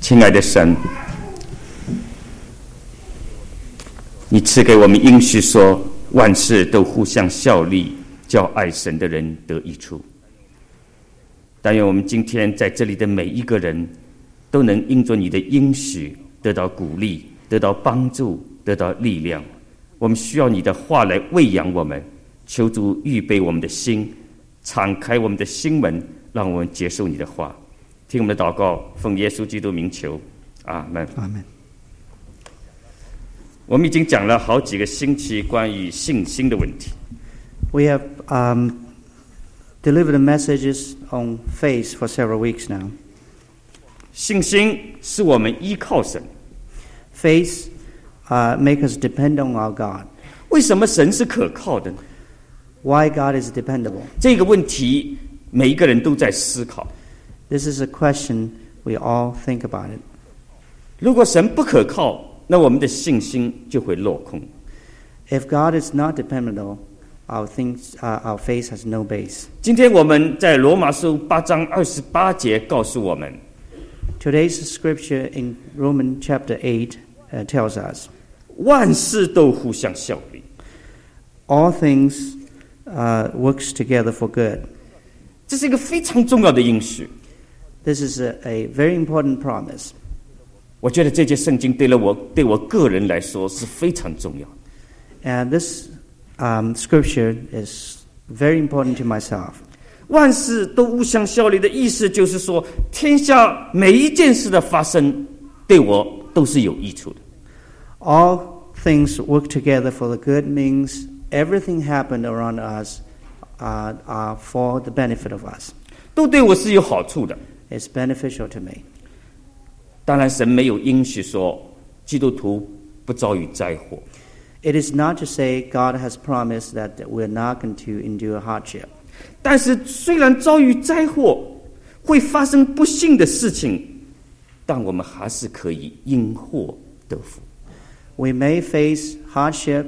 亲爱的神，你赐给我们应许说，万事都互相效力，叫爱神的人得益处。但愿我们今天在这里的每一个人都能因着你的应许得到鼓励，得到帮助，得到力量。我们需要你的话来喂养我们，求主预备我们的心，敞开我们的心门，让我们接受你的话。听我们的祷告，奉耶稣基督名求，阿们。 阿们。 我们已经讲了好几个星期关于信心的问题。 We have delivered messages on faith for several weeks now. 信心是我们依靠神。 Faith make us depend on our God. 为什么神是可靠的呢？ Why God is dependable? 这个问题每一个人都在思考。 This is a question we all think about it. 如果神不可靠，那我们的信心就会落空。 If God is not dependable, our faith has no base. 今天我们在罗马书8章28节告诉我们， Today's scripture in Romans chapter 8 tells us, 万事都互相效力。 all things works together for good. 这是一个非常重要的应许。 This is a very important promise. 我觉得这节圣经对我个人来说是非常重要。 And this scripture is very important to myself. 万事都互相效力的意思就是说，天下每一件事的发生对我都是有益处的。 All things work together for the good means everything happened around us are for the benefit of us. 都对我是有好处的。 It's beneficial to me. 当然，神没有应许说基督徒不遭遇灾祸。 It is not to say God has promised that we're not going to endure hardship. 但是，虽然遭遇灾祸，会发生不幸的事情，但我们还是可以因祸得福。 We may face hardship,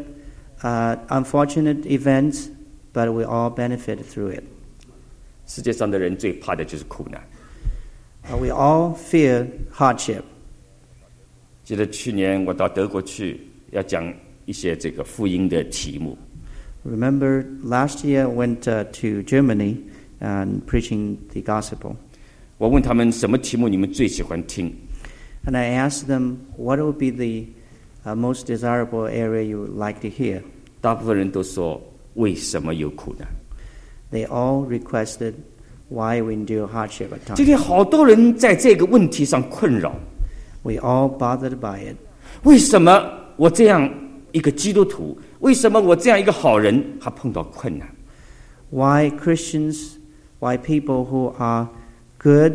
unfortunate events, but we all benefit through it. 世界上的人最怕的就是苦难。 We all fear hardship. 记得去年我到德国去，要讲一些这个福音的题目。 Remember last year I went to Germany and preaching the gospel. 我问他们什么题目你们最喜欢听？ And I asked them what would be the most desirable area you would like to hear. 大部分人都说为什么有苦难？ They all requested why we endure hardship at 今 times. 天好多人在这个问题上困扰。 We all bothered by it. 为什么我这样一个基督徒，为什么我这样一个好人还碰到困难？ Why Christians, why people who are good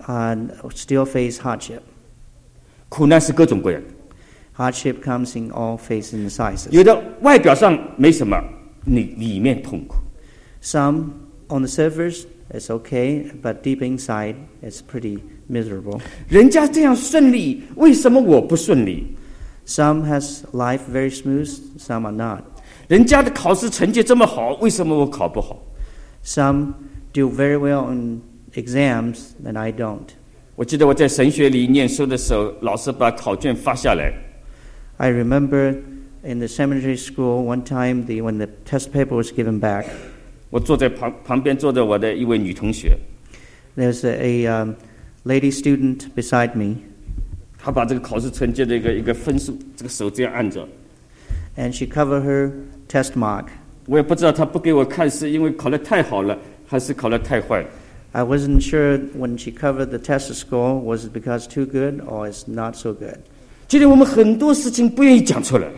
still face hardship? 苦难是各种各样的， Hardship comes in all phases and sizes. 有的外表上没什么，你里面痛苦。 Some on the surface it's okay, but deep inside it's pretty miserable. 人家这样顺利，为什么我不顺利？ Some has life very smooth, some are not. 人家的考试成绩这么好，为什么我考不好？ Some do very well in exams, and I don't. 我记得我在神学里念书的时候，老师把考卷发下来， I remember in the seminary school one time when the test paper was given back, 我坐在旁边坐着我的一位女同学， there's a lady student beside me, 她把这个考试成绩的一个分数，这个手这样按着， and she covered her test mark. 我也不知道她不给我看是因为考得太好了，还是考得太坏。 I wasn't sure when she covered the test score, was it because too good or it's not so good. 今天我们很多事情不愿意讲出来，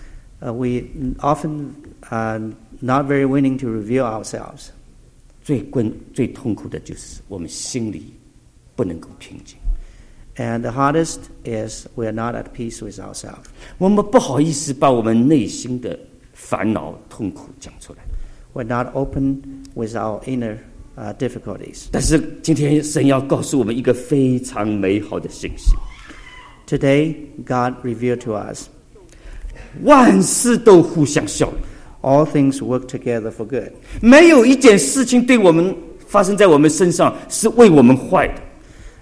We often are not very willing to reveal ourselves. 最痛苦的就是我们心里不能够平静， And the hardest is we are not at peace with ourselves. 我们不好意思把我们内心的烦恼、痛苦讲出来。 We're not open with our inner difficulties. 但是今天神要告诉我们一个非常美好的信息， Today, God revealed to us, 万事都互相效力， all things work together for good. 没有一件事情对我们发生在我们身上是为我们坏的。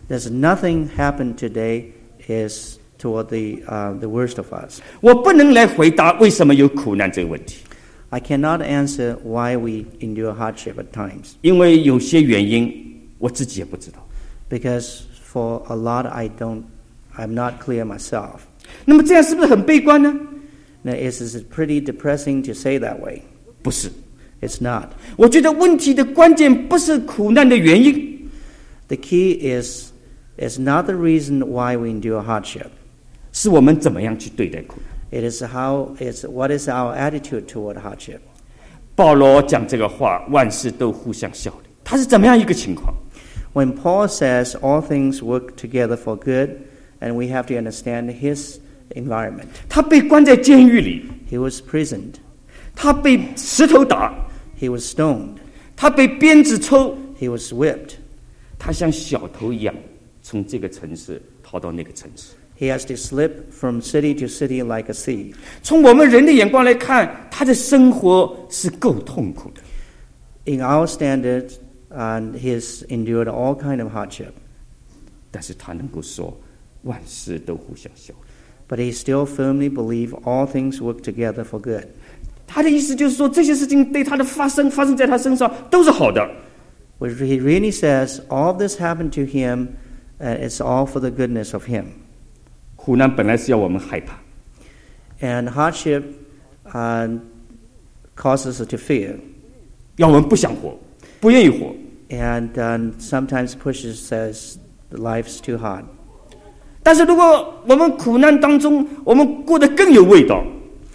There's nothing happened today is toward the worst of us. 我不能来回答为什么有苦难这个问题， I cannot answer why we endure hardship at times, 因为有些原因我自己也不知道。 because for a lot I'm not clear myself. 那么这样是不是很悲观呢？ Now, is it pretty depressing to say that way? 不是， It's not. 我觉得问题的关键不是苦难的原因， The key is not the reason why we endure hardship. 是我们怎么样去对待苦难。 It is what is our attitude toward hardship. 保罗讲这个话，万事都互相效力，他是怎么样一个情况？ When Paul says all things work together for good, and we have to understand his environment. 他被关在监狱里， He was imprisoned. 他被石头打， He was stoned. 他被鞭子抽， He was whipped. 他像小偷一样从这个城市逃到那个城市。 He has to slip from city to city like a thief. 从我们人的眼光来看，他的生活是够痛苦的。 In our standards, he has endured all kind of hardship. 但是他能够说，万事都互相效力。 But he still firmly believes all things work together for good. 他的意思就是说，这些事情对他的发生在他身上都是好的。 What he really says, all this happened to him, it's all for the goodness of him. 苦难本来是要我们害怕， And hardship causes us to fear, 要我们不想活，不愿意活。 and sometimes pushes us life's too hard. 但是如果我们苦难当中，我们过得更有味道，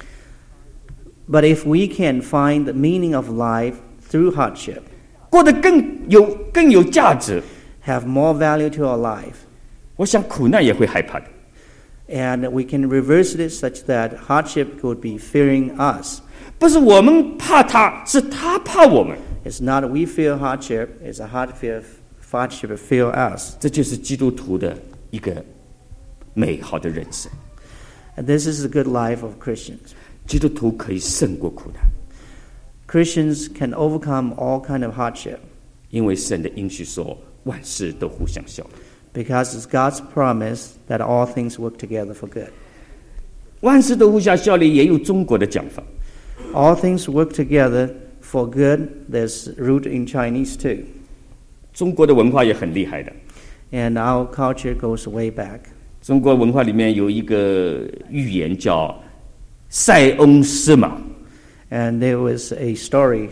But if we can find the meaning of life through hardship, 过得更有价值， have more value to our life, 我想苦难也会害怕的。 and we can reverse it such that hardship would be fearing us. 不是我们怕他，是他怕我们。 It's not we fear hardship, it's a hardship fear us. 这就是基督徒的一个美好的人生。 And this is the good life of Christians. 基督徒可以胜过苦难， Christians can overcome all kind of hardship 因为神的应许说，万事都互相效力。 because it's God's promise that all things work together for good. 万事都互相效力，也有中国的讲法。 All things work together for good. There's root in Chinese too. 中国的文化也很厉害的。 And our culture goes way back. 中国文化里面有一个寓言叫塞翁失马。 And there was a story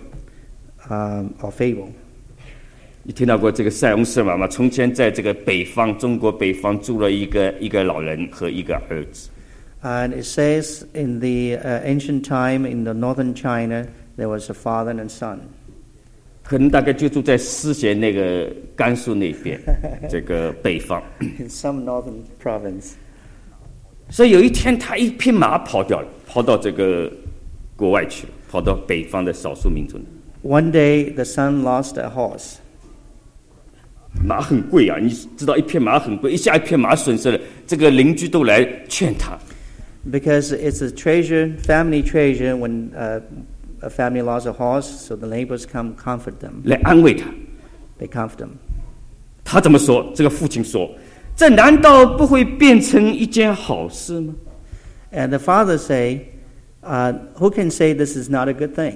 or fable. 你听到过这个塞翁失马吗？从前在这个北方，中国北方住了一个老人和一个儿子。 And it says in the ancient time in the northern China, there was a father and son. 可能大概就住在思贤那个甘肃那边，这个北方。 In some northern province. 所以有一天，他一匹马跑掉了，跑到这个国外去了，跑到北方的少数民族。 One day, the son lost a horse. 马很贵啊，你知道一匹马很贵，一下一匹马损失了，这个邻居都来劝他。 Because it's a treasure, family treasure, when a family lost a horse, so the neighbors come comfort them. 来安慰他。 They comfort them. 他怎么说？这个父亲说：“这难道不会变成一件好事吗？” And the father say, who can say this is not a good thing?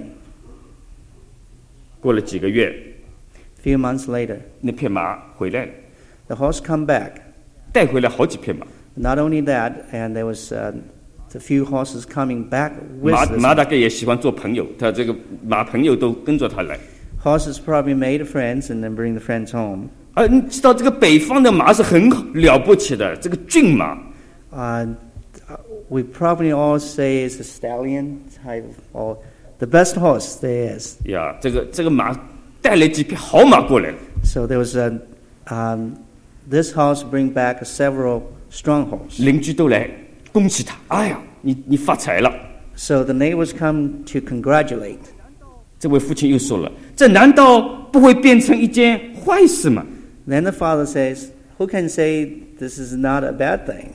过了几个月， Few months later, 那匹马回来了， the horse come back. 带回来好几匹马。 Not only that, and there was a few horses coming back with 马 this. 大概也喜欢做朋友，他这个马朋友都跟着他来。 Horses probably made friends and then bring the friends home. 你知道这个北方的马是很了不起的，这个骏马。 We probably all say it's a stallion type or the best horse there is. 呀，这个马带来几匹好马过来了。 So there was this horse bring back several strong horses. 邻居都来恭喜他，哎呀，你发财了。 So the neighbors come to congratulate. 这位父亲又说了，这难道不会变成一件坏事吗？ Then the father says, who can say this is not a bad thing?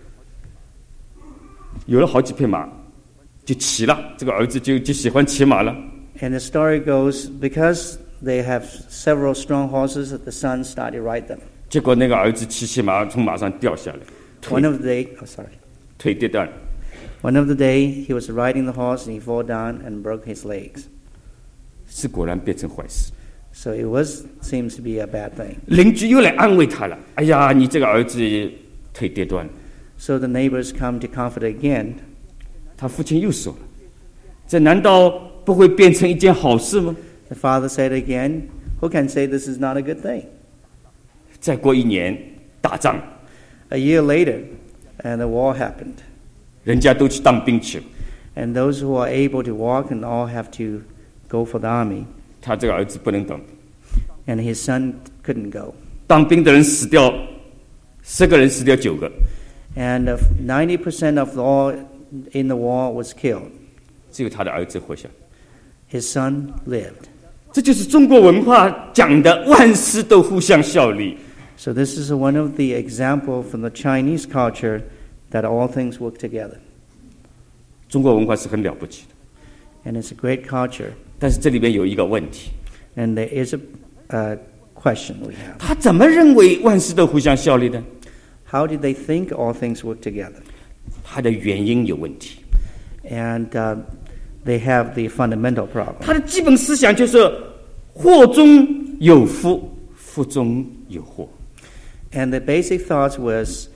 有了好几匹马，就骑了，这个儿子就喜欢骑马了。 And the story goes, because they have several strong horses, the son started to ride them. 结果那个儿子骑马从马上掉下来， One of the day, oh, sorry. 腿跌断了。 One of the day, he was riding the horse and he fell down and broke his legs. 是果然变成坏事。 So it seems to be a bad thing. 邻居又来安慰他了，哎呀，你这个儿子腿跌断了。 So the neighbors come to comfort again. 他父亲又说了，这难道不会变成一件好事吗？ The father said again, who can say this is not a good thing? 再过1年打仗， A year later, and the war happened. 人家都去当兵去了， And those who are able to walk and all have to go for the army. 他这个儿子不能当兵。 And his son couldn't go. 当兵的人死掉，10个人死掉9个， And 90% of all in the war was killed. 只有他的儿子活下来。 His son lived. 这就是中国文化讲的万事都互相效力。 So this is one of the examples from the Chinese culture that all things work together. 中国文化是很了不起的， And it's a great culture. 但是这里面有一个问题， And there is a question we have. 他怎么认为万事都互相效力的？ How did they think all things work together? 他的原因有问题。 And they have the fundamental problem. 他的基本思想就是祸中有福，福中有祸。 And the basic thought was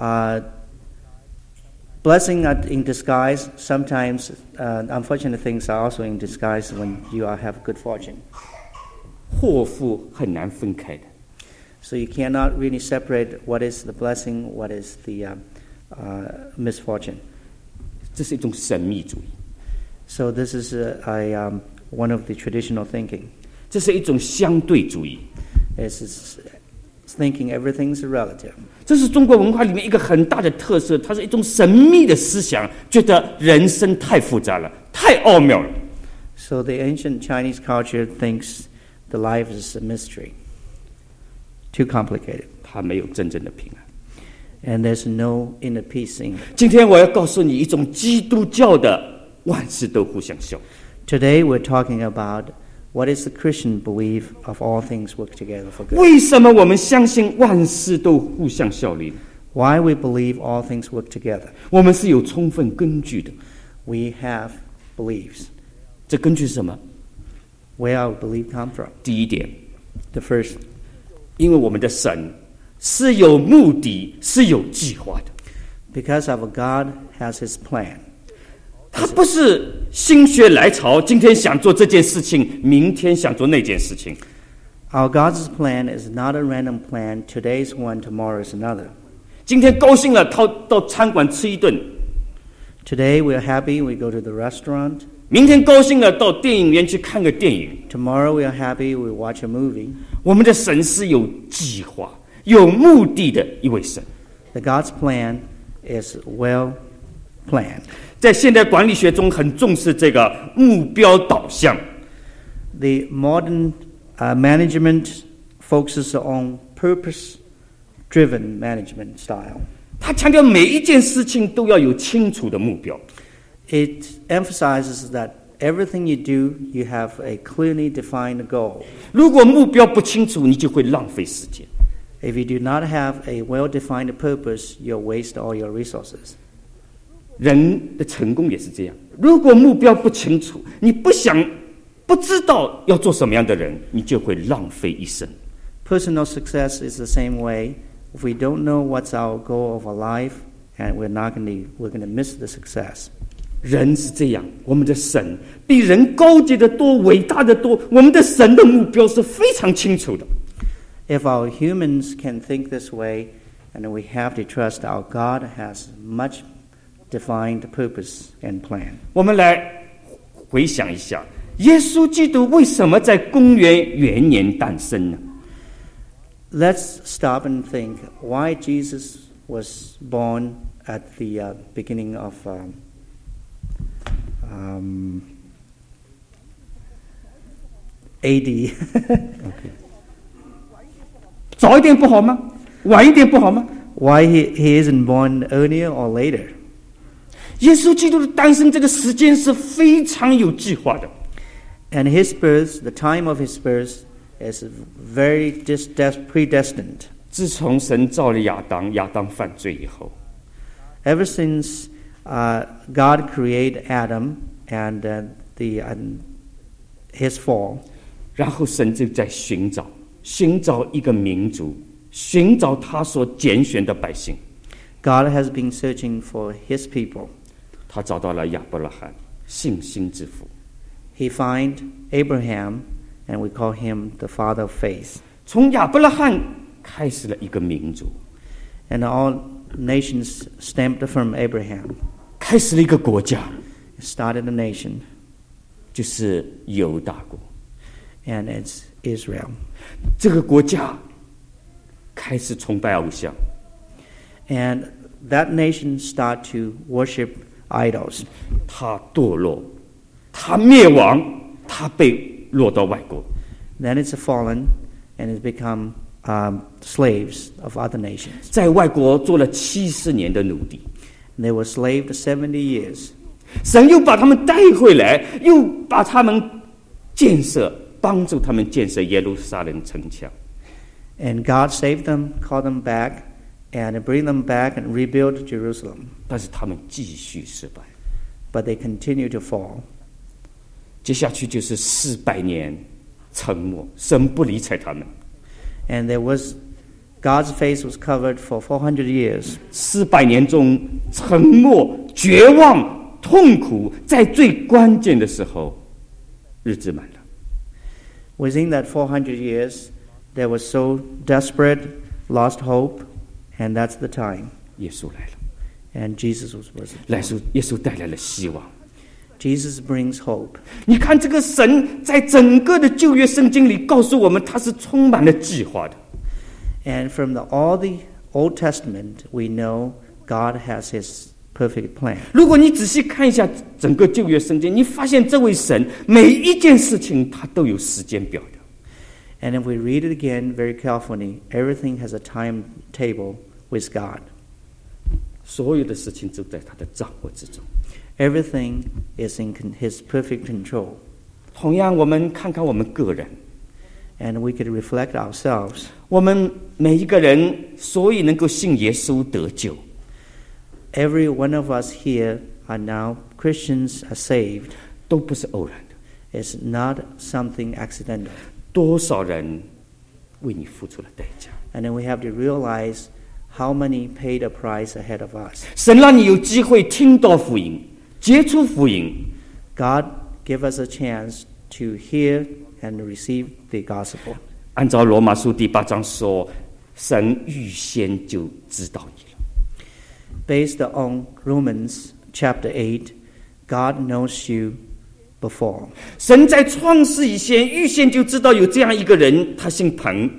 blessing in disguise. Sometimes unfortunate things are also in disguise when you have good fortune. 祸福很难分开的。 So you cannot really separate what is the blessing, what is the misfortune. 这是一种神秘主义， So this is one of the traditional thinking. 这是一种相对主义， It's thinking everything's relative. 这是中国文化里面一个很大的特色。它是一种神秘的思想，觉得人生太复杂了，太奥妙了。 So the ancient Chinese culture thinks the life is a mystery, too complicated, 它没有真正的平安。 and there's no inner peace in it. 今天我要告诉你一种基督教的万事都互相效。 Today we're talking about what is the Christian belief of all things work together for good. 为什么我们相信万事都互相效力呢？ Why we believe all things work together? 我们是有充分根据的。 We have beliefs. 这根据是什么？ Where our belief come from? 第一点， The first, 因为我们的神是有目的、是有计划的。 because our God has His plan. 他不是心血来潮，今天想做这件事情，明天想做那件事情。 Our God's plan is not a random plan. Today's one, tomorrow is another. 今天高兴了，到餐馆吃一顿； Today we're happy, we go to the restaurant. 明天高兴了，到电影院去看个电影。 Tomorrow we are happy, we watch a movie. 我们的神是有计划、有目的的一位神。 The God's plan is well planned. 在现代管理学中，很重视这个目标导向。 The modern management focuses on purpose-driven management style. 他强调每一件事情都要有清楚的目标。 It emphasizes that everything you do, you have a clearly defined goal. 如果目标不清楚，你就会浪费时间。 If you do not have a well-defined purpose, you'll waste all your resources. 人的成功也是这样，如果目标不清楚，你不知道要做什么样的人，你就会浪费一生。 Personal success is the same way. If we don't know what's our goal of our life, and we're going to miss the success. 人是这样，我们的神比人高级的多，伟大的多。我们的神的目标是非常清楚的。 If our humans can think this way, and we have to trust our God has much defined purpose and plan. 我们来回想一下，耶稣基督为什么在公元元年诞生呢？ Let's stop and think why Jesus was born at the beginning of AD. 早一点不好吗？晚一点不好吗？ Why he isn't born earlier or later? 耶稣基督的诞生这个时间是非常有计划的。 And his birth, the time of his birth, is very predestined. 自从神造了亚当，亚当犯罪以后， Ever since God created Adam and his fall, 然后神就在寻找一个民族，寻找他所拣选的百姓。 God has been searching for his people. 他找到了亚伯拉罕，信心之父。 He find Abraham, and we call him the father of faith. 从亚伯拉罕开始了一个民族， And all nations stemmed from Abraham. 开始了一个国家， It started a nation, 就是犹大国。 and it's Israel. 这个国家开始崇拜偶像， And that nation start to worship idols. 他堕落，他灭亡，他被落到外国。 Then it's fallen, and it's become slaves of other nations. 在外国做了70年的奴隶， They were slaved 70 years. 神又把他们带回来，又把他们帮助他们建设耶路撒冷城墙。 And God saved them, called them back, and bring them back and rebuild Jerusalem. 但是他们继续失败。 But they continue to fall. 接下去就是400年沉默，神不理睬他们。 And God's face was covered for 400 years. 400年中，沉默、绝望、痛苦，在最关键的时候，日子满了。 Within that 400 years, they were so desperate, lost hope, and that's the time. 耶稣来了， And Jesus was born. 耶稣带来了希望。 Jesus brings hope. 你看，这个神在整个的旧约圣经里告诉我们，他是充满了计划的。 And from all the Old Testament, we know God has his perfect plan. 如果你仔细看一下整个旧约圣经，你发现这位神每一件事情他都有时间表的。 And if we read it again very carefully, everything has a timetable with God. 所有的事情都在他的掌握之中。 Everything is in his perfect control. 同样，我们看看我们个人， And we could reflect ourselves. 我们每一个人所以能够信耶稣得救， Every one of us here are now Christians, are saved. 都不是偶然的。 It's not something accidental. 多少人为你付出了代价？ And then we have to realize how many paid a price ahead of us. 神让你有机会听到福音，接触福音， God give us a chance to hear and receive the gospel. 按照罗马书第8章说，神预先就知道你了。 Based on Romans chapter 8, God knows you before. 神在创世以前预先就知道有这样一个人，他姓彭。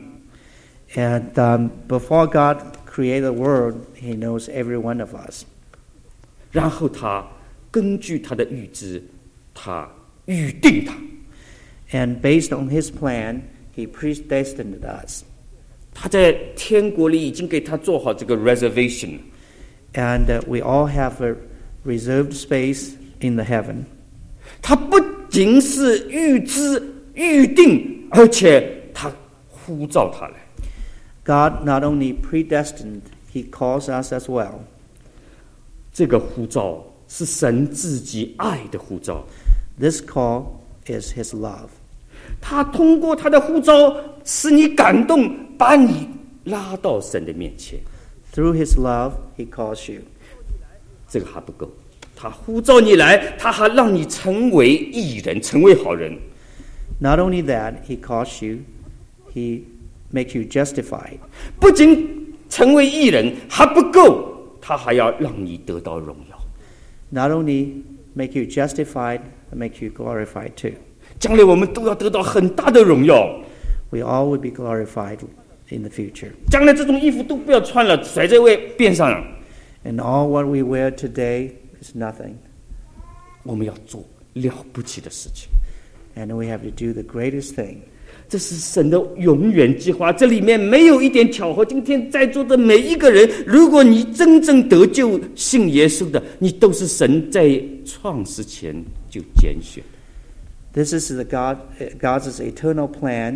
And before God created the world, he knows every one of us. 然后他根据他的预知，他预定他， And based on his plan, he predestined us. 他在天国里已经给他做好这个 reservation。 And we all have a reserved space in the heaven. 他不仅是预知预定，而且他呼召他来。 God not only predestined, he calls us as well. 这个呼召是神自己爱的呼召， This call is his love. 他通过他的呼召使你感动，把你拉到神的面前。 Through his love, he calls you. 这个还不够，他呼召你来，他还让你成为义人，成为好人。 Not only that, he calls you, he makes you justified. 不仅成为义人还不够，他还要让你得到荣耀。 Not only make you justified, but make you glorified too. 将来我们都要得到很大的荣耀。 We all will be glorified in the future. 将来这种衣服都不要穿了，甩在边上了。 And all what we wear today is nothing. 我们要做了不起的事情， And we have to do the greatest thing. 这是神的永远计划，这里面没有一点巧合。今天在座的每一个人，如果你真正得救、信耶稣的，你都是神在创世前就拣选。 This is God's eternal plan,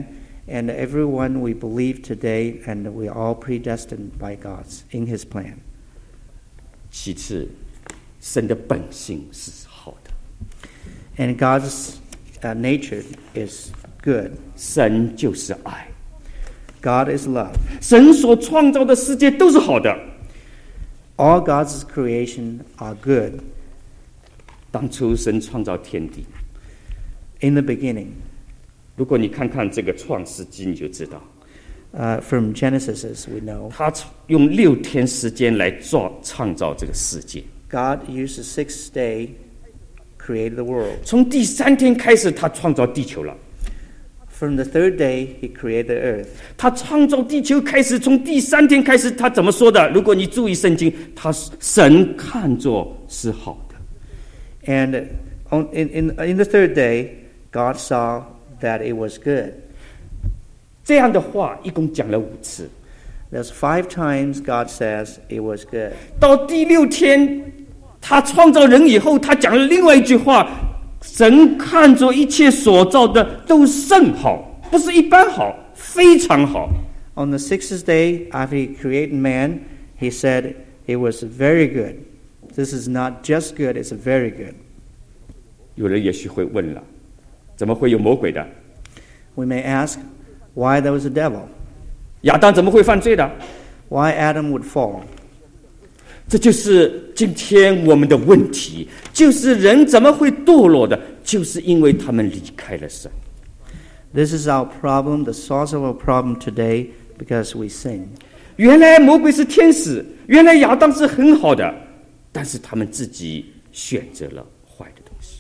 and everyone we believe today, and we are all predestined by God's in His plan. 其次，神的本性是好的， And God's nature is good. 神就是爱， God is love. 神所创造的世界都是好的。 All God's creation are good 当初神创造天地， in the beginning. 如果你看看这个创世纪，你就知道， From Genesis, as we know, 他用6天时间来创造这个世界。 God used the sixth day created the world. 从第3天开始，他创造地球了。 From the third day, He created the earth. 他创造地球开始，从第3天开始，他怎么说的？如果你注意圣经，神看作是好的。 And in the third day, God saw that it was good. 这样的话，一共讲了5次。 There's 5 times God says it was good. 到第6天，他创造人以后，他讲了另外一句话：神看作一切所造的都甚好，不是一般好，非常好。 On the sixth day, after He created man, He said it was very good. This is not just good, it's very good. 有人也许会问了，怎么会有魔鬼的？ We may ask, why there was a devil? 亚当怎么会犯罪的？ Why Adam would fall? 这就是今天我们的问题，就是人怎么会堕落的，就是因为他们离开了神。 This is our problem, the source of our problem today, because we sin. 原来魔鬼是天使，原来亚当是很好的，但是他们自己选择了坏的东西。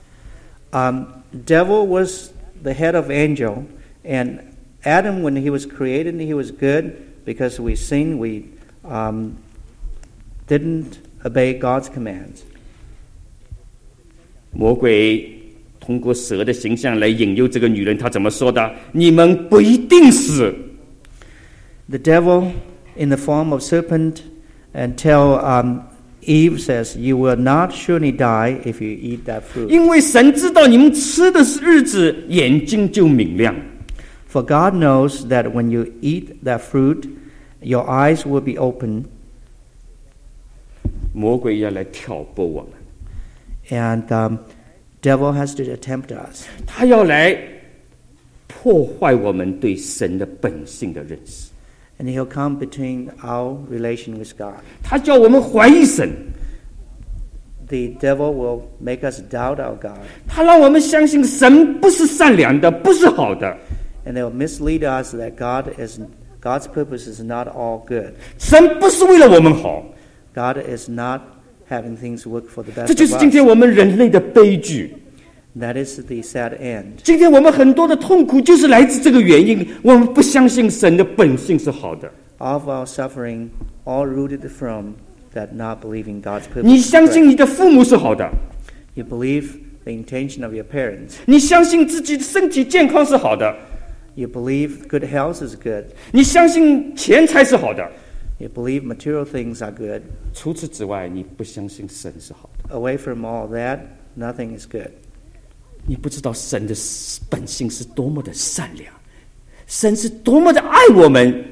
Devil was the head of angel, and Adam, when he was created, he was good. Because we sinned, we didn't obey God's commands. 魔鬼通过蛇的形象来引诱这个女人，他怎么说的？你们不一定死。 The devil, in the form of serpent, and tell Eve says, "You will not surely die if you eat that fruit." 因为神知道你们吃的日子，眼睛就明亮。 For God knows that when you eat that fruit, your eyes will be open. 魔鬼要来挑拨我们， And devil has to tempt us. 他要来破坏我们对神的本性的认识， And he'll come between our relation with God. 他叫我们怀疑神， The devil will make us doubt our God. 他让我们相信神不是善良的，不是好的， And they'll mislead us that God's purpose is not all good. 神不是为了我们好。 God is not having things work for the best 这就是 of 今 us. 天我们人类的悲剧。 That is the sad end. 今天我们很多的痛苦就是来自这个原因，我们不相信神的本性是好的。 All of our suffering, all rooted from that not believing God's purpose. 你 is 相信 correct. 你的父母是好的， You believe the intention of your parents. 你相信自己的身体健康是好的， You believe good health is good. 你相信钱财是好的。 You believe material things are good. 除此之外，你不相信神是好的， Away from all that, nothing is good. 你不知道神的本性是多么的善良，神是多么的爱我们。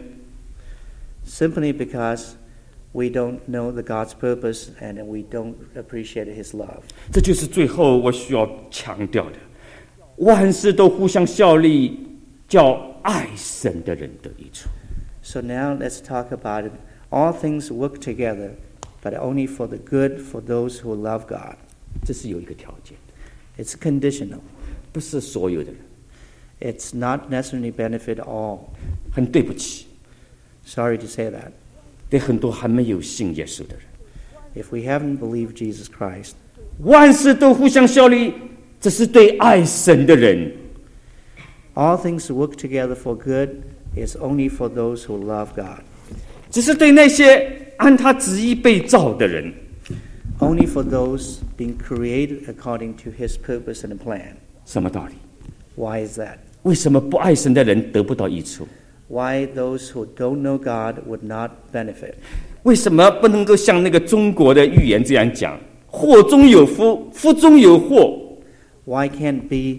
Simply because we don't know the God's purpose and we don't appreciate His love. 这就是最后我需要强调的：万事都互相效力，叫爱神的人得益处。 So now let's talk about it. All things work together, but only for the good for those who love God. 这是有一个条件， It's conditional. 不是所有的人。 It's not necessarily benefit all. 很对不起， Sorry to say that. 对很多还没有信耶稣的人， If we haven't believed Jesus Christ, 万事都互相效力，这是对爱神的人。 all things work together for good is only for those who love God. 只是对那些按他旨意被造的人。 Only for those being created according to His purpose and plan. 什么道理？ Why is that? 为什么不爱神的人得不到益处？ Why those who don't know God would not benefit? 为什么不能够像那个中国的寓言这样讲？祸中有福，福中有祸。 Why can't it be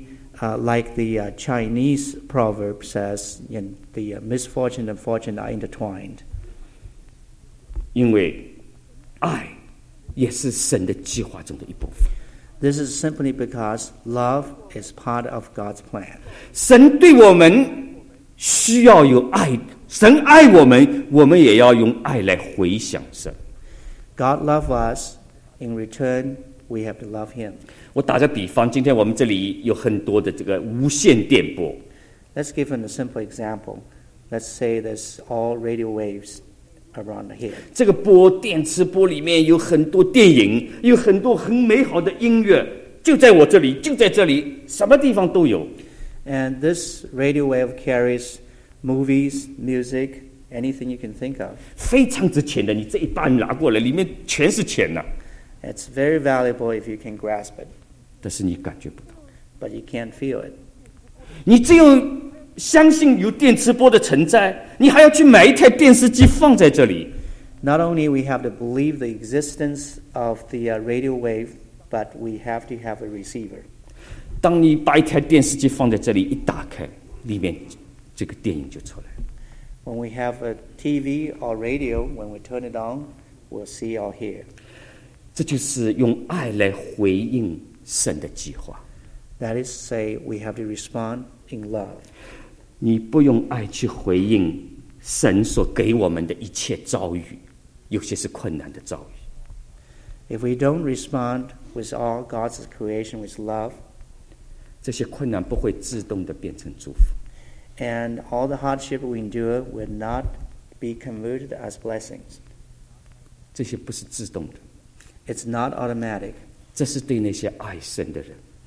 like the Chinese proverb says, the misfortune and fortune are intertwined. 因为爱也是神的计划中的一部分。 This is simply because love is part of God's plan. 神对我们需要有爱，神爱我们，我们也要用爱来回响神。 God loves us. In return, we have to love Him. 我打个比方，今天我们这里有很多的这个无线电波。 Let's give a simple example. Let's say there's all radio waves around here. 这个电磁波里面有很多电影，有很多很美好的音乐，就在我这里，就在这里，什么地方都有。 And this radio wave carries movies, music, anything you can think of. 非常值钱的，你这一把拿过来，里面全是钱呐。 It's very valuable if you can grasp it, 但是你感觉不到， but you can't feel it. 你只有相信有电磁波的存在，你还要去买一台电视机放在这里。 Not only we have to believe the existence of the radio wave, but we have to have a receiver. 当你把一台电视机放在这里，一打开，里面这个电影就出来。 When we have a TV or radio, when we turn it on, we'll see or hear. 这就是用爱来回应神的计划。 That is to say, we have to respond in love. 你不用爱去回应神所给我们的一切遭遇，有些是困难的遭遇。 If we don't respond with all God's creation with love, 这些困难不会自动的变成祝福。 and all the hardship we endure will not be converted as blessings. 这些不是自动的， It's not automatic. 这是对那些爱神的人。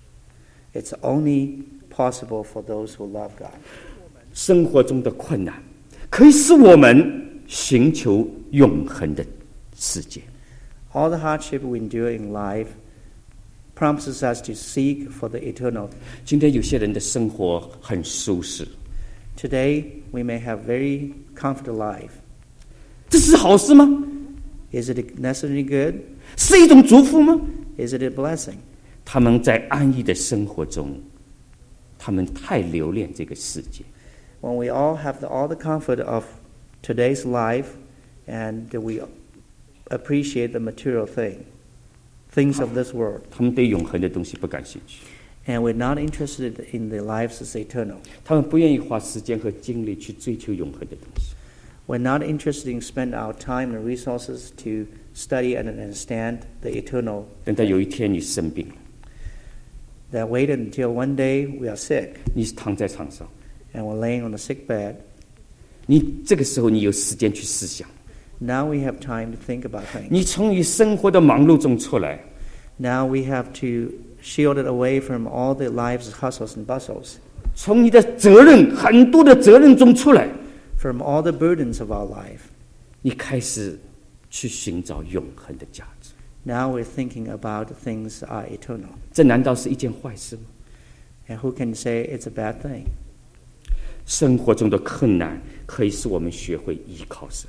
It's only possible for those who love God. 生活中的困难可以使我们寻求永恒的世界。 All the hardship we endure in life prompts us to seek for the eternal. 今天有些人的生活很舒适， Today, we may have very comfortable life. 这是好事吗？ Is it necessarily good? 是一种祝福吗？ Is it a blessing? 他们在安逸的生活中，他们太留恋这个世界。 When we all have all the comfort of today's life and we appreciate the material things of this world, 他们对永恒的东西不感兴趣， and we're not interested in the lives that's eternal. 他们不愿意花时间和精力去追求永恒的东西。 We're not interested in spend our time and resources to study and understand the eternal. 等到有一天你生病了， That wait until one day we are sick 你躺在床上， and we're laying on the sick bed. 你这个时候你有时间去思想， Now we have time to think about things. 你从你生活的忙碌中出来， Now we have to shield it away from all the life's hustles and bustles, 从你的责任很多的责任中出来， from all the burdens of our life. 你开始去寻找永恒的价值。 Now we're thinking about things that are eternal. 这难道是一件坏事吗？ And who can say it's a bad thing? 生活中的困难可以使我们学会依靠神。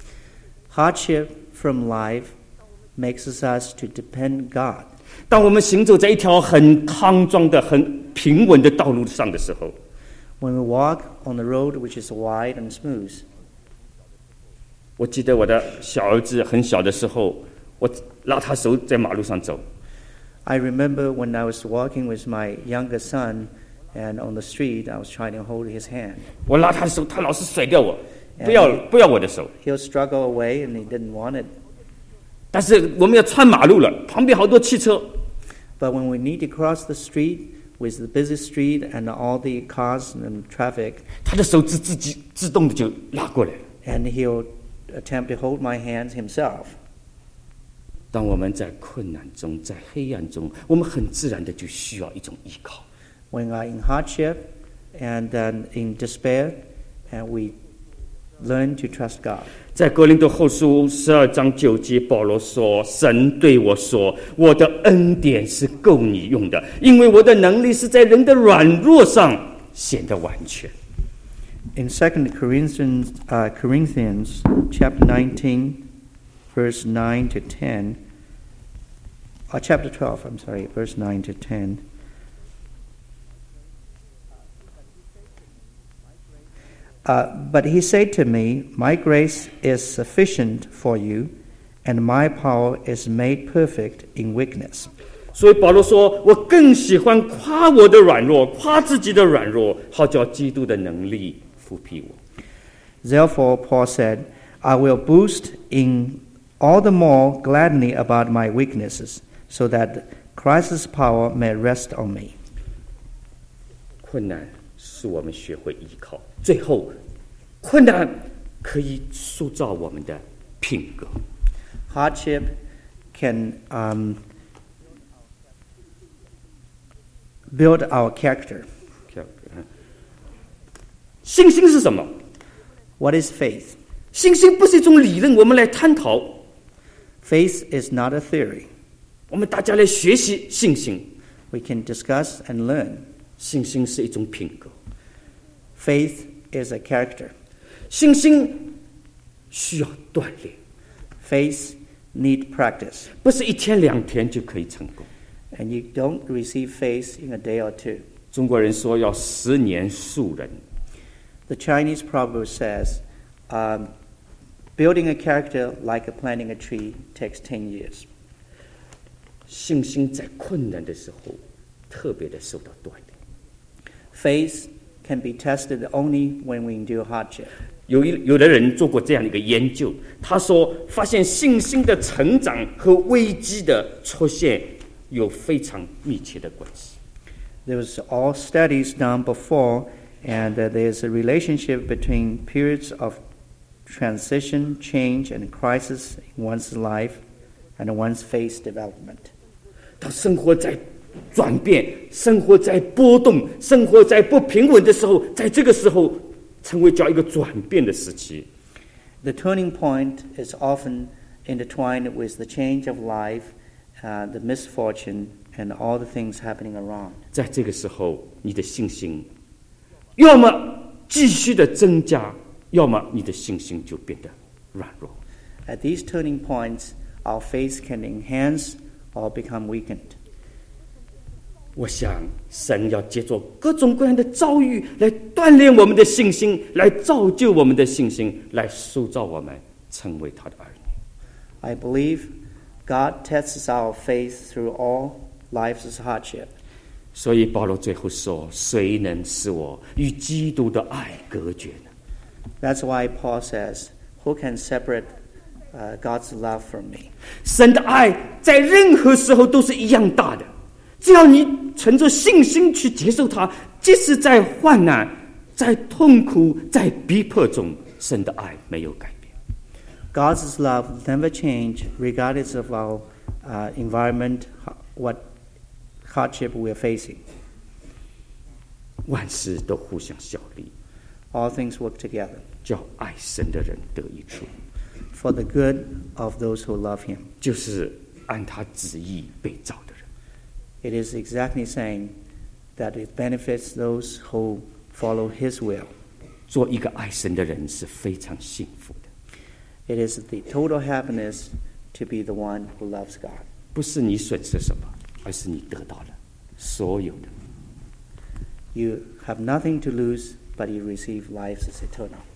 Hardship from life makes us to depend God. 当我们行走在一条很康庄的、很平稳的道路上的时候， When we walk on the road which is wide and smooth. 我记得我的小儿子很小的时候，我拉他手在马路上走， I remember when I was walking with my younger son, and on the street I was trying to hold his hand. 我拉他的手，他老是甩掉我，不要我的手。 He'll struggle away and he didn't want it. 但是我们要穿马路了，旁边好多汽车， But when we need to cross the street with the busy street and all the cars and traffic, 他的手自动的就拉过来了。 and he'll attempt to hold my hands himself. 当我们在困难中，在黑暗中，我们很自然的就需要一种依靠。 When we are in hardship and in despair, and we learn to trust God. 在哥林多后书12章9节，保罗说：“神对我说，我的恩典是够你用的，因为我的能力是在人的软弱上显得完全。” In 2 Corinthians chapter 19, verse 9 to 10, or chapter 12, verse 9 to 10, But he said to me, My grace is sufficient for you, and my power is made perfect in weakness. 所以保罗说：“我更喜欢夸我的软弱，夸自己的软弱，好叫基督的能力复辟我。” Therefore, Paul said, I will boast in all the more gladly about my weaknesses, so that Christ's power may rest on me. 困难使我们学会依靠，最后，困难可以塑造我们的品格。 Hardship can build our character. 信心是什么？ What is faith? 信心不是一种理论，我们来探讨。 Faith is not a theory. 我们大家来学习信心。 We can discuss and learn. 信心是一种品格。 Faith is a character. 信心需要锻炼。 Faith need practice. 不是一天两天就可以成功。 And you don't receive faith in a day or two. 中国人说要10年树人。 The Chinese proverb says, building a character like planting a tree takes 10 years. 信心在困难的时候特别的受到锻炼。 Faith can be tested only when we endure hardship. 有的人做过这样的一个研究，他说发现信心的成长和危机的出现有非常密切的关系。 There was all studies done before, and there's a relationship between periods of transition, change, and crisis in one's life and one's faith development. 当生活在转变，生活在波动，生活在不平稳的时候，在这个时候成为叫一个转变的时期。 The turning point is often intertwined with the change of life, the misfortune, and all the things happening around. 在这个时候，你的信心要么继续的增加，要么你的信心就变得软弱。 At these turning points, our faith can enhance or become weakened. 我想，神要借助各种各样的遭遇来锻炼我们的信心，来造就我们的信心，来塑造我们成为他的儿女。 I believe God tests our faith through all life's hardship. 所以保罗最后说：“谁能使我与基督的爱隔绝呢？” That's why Paul says, Who can separate God's love from me? 神的爱在任何时候都是一样大的，只要你存着信心去接受它，即使在患难、在痛苦、在逼迫中，神的爱没有改变。 God's love never change regardless of our environment, what hardship we're facing. 万事都互相效力， All things work together 叫爱神的人得益处， for the good of those who love him. 就是按他旨意被造的人。 It is exactly saying that it benefits those who follow his will. 做一个爱神的人是非常幸福的， It is the total happiness to be the one who loves God. 不是你损失什么，而是你得到了所有的。 You have nothing to lose, but you receive life as eternal.